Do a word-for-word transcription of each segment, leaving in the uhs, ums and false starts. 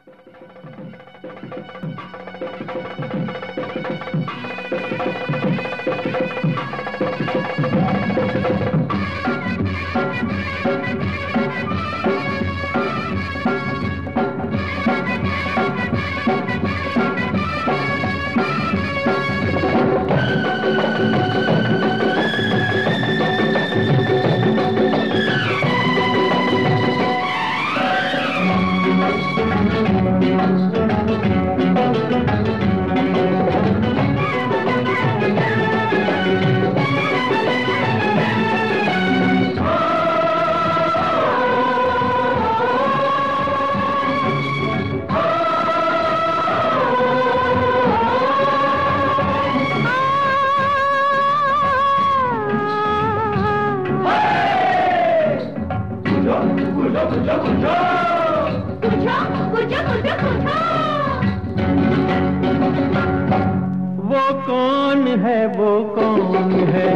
वो कौन है, वो कौन है,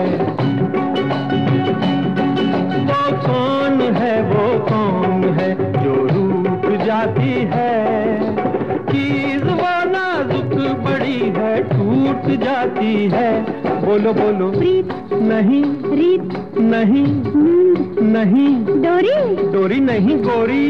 वो कौन है, वो कौन है जो रूठ जाती है, चीज वो नाजुक बड़ी है टूट जाती है। बोलो बोलो, प्रीत नहीं, रीत नहीं, नींद नहीं, डोरी डोरी नहीं, गोरी।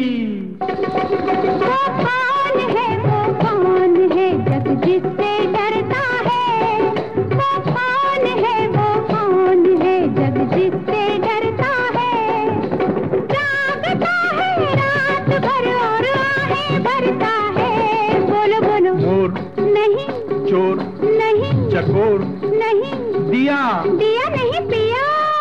वो कौन है, वो कौन है जग जिससे डरता है, वो कौन है, वो कौन है जग जिससे डरता है, जागता है रात भर और आहें भरता है। बोलो बोलो, मोर नहीं, चोर नहीं, चकोर नहीं, दिया दिया नहीं पिया।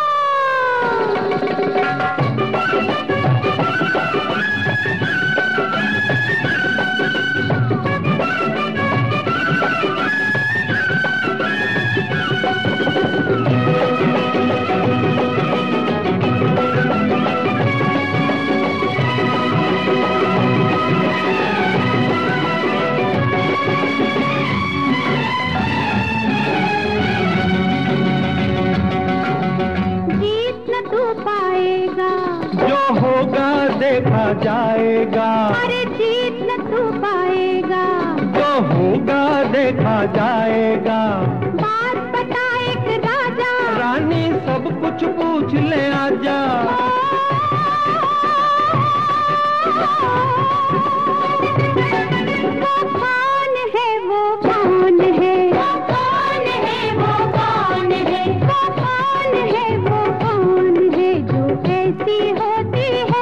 देखा जाएगा, अरे जीत न तू पाएगा, जो होगा देखा जाएगा। बात बता एक राजा, रानी सब कुछ पूछ ले आजा। वो कौन है, वो कौन है, वो कौन है, वो कौन है, वो कौन है, वो कौन है जो ऐसी होती है,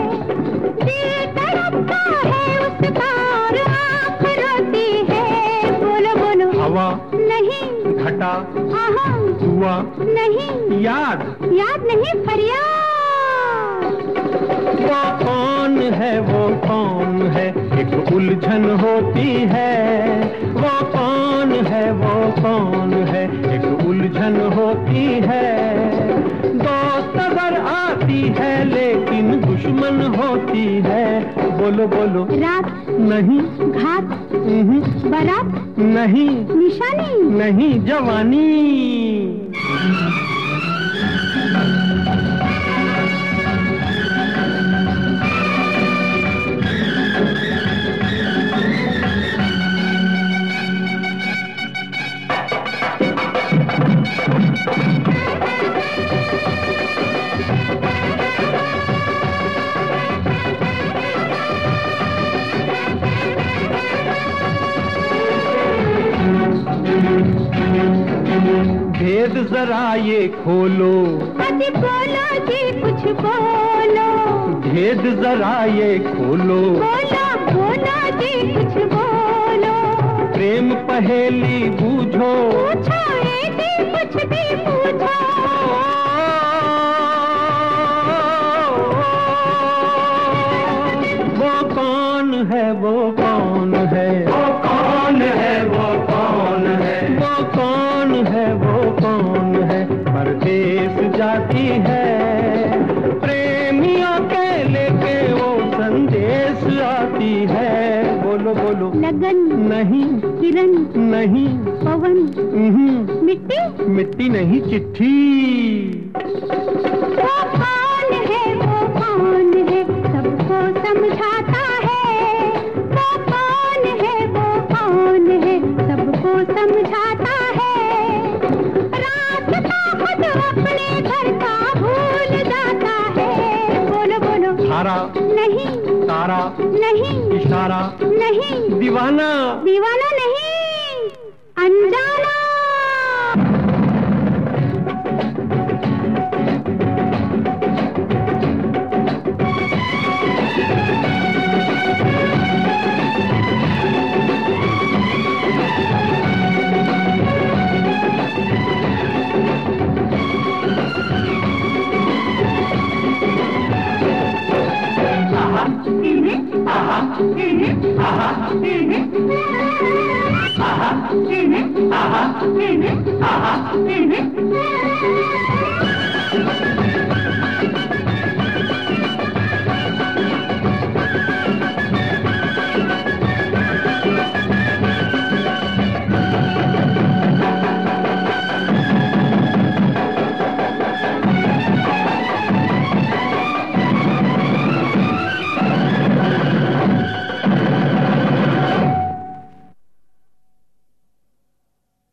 हवा नहीं, घटा धुआ नहीं, याद याद नहीं फरियाद। वो कौन है, वो कौन है एक उलझन होती है, वो कौन है, वो कौन है एक उलझन होती है। दोस्त अगर आती है लेकिन दुश्मन होती है। बोलो बोलो, रात नहीं, घात बारात नहीं, निशानी नहीं, जवानी। भेद जरा ये खोलो, अति बोलो जी कुछ बोलो, भेद जरा ये खोलो, बोलो बोलो जी कुछ बोलो, प्रेम पहेली बूझो, पूछो ये जी कुछ भी पूछो। वो कौन है, वो कौन है, वो कौन है, वो कौन है, वो कौन है, वो कौन है परदेस जाती है, प्रेमियों के लेके वो संदेश आती है। बोलो बोलो, लगन नहीं, किरण नहीं, पवन मिट्टी मिट्टी नहीं, चिट्ठी। वो कौन है, वो कौन है सबको समझाता है, नहीं, इशारा नहीं, दीवाना, दीवाना नहीं, अनजाना।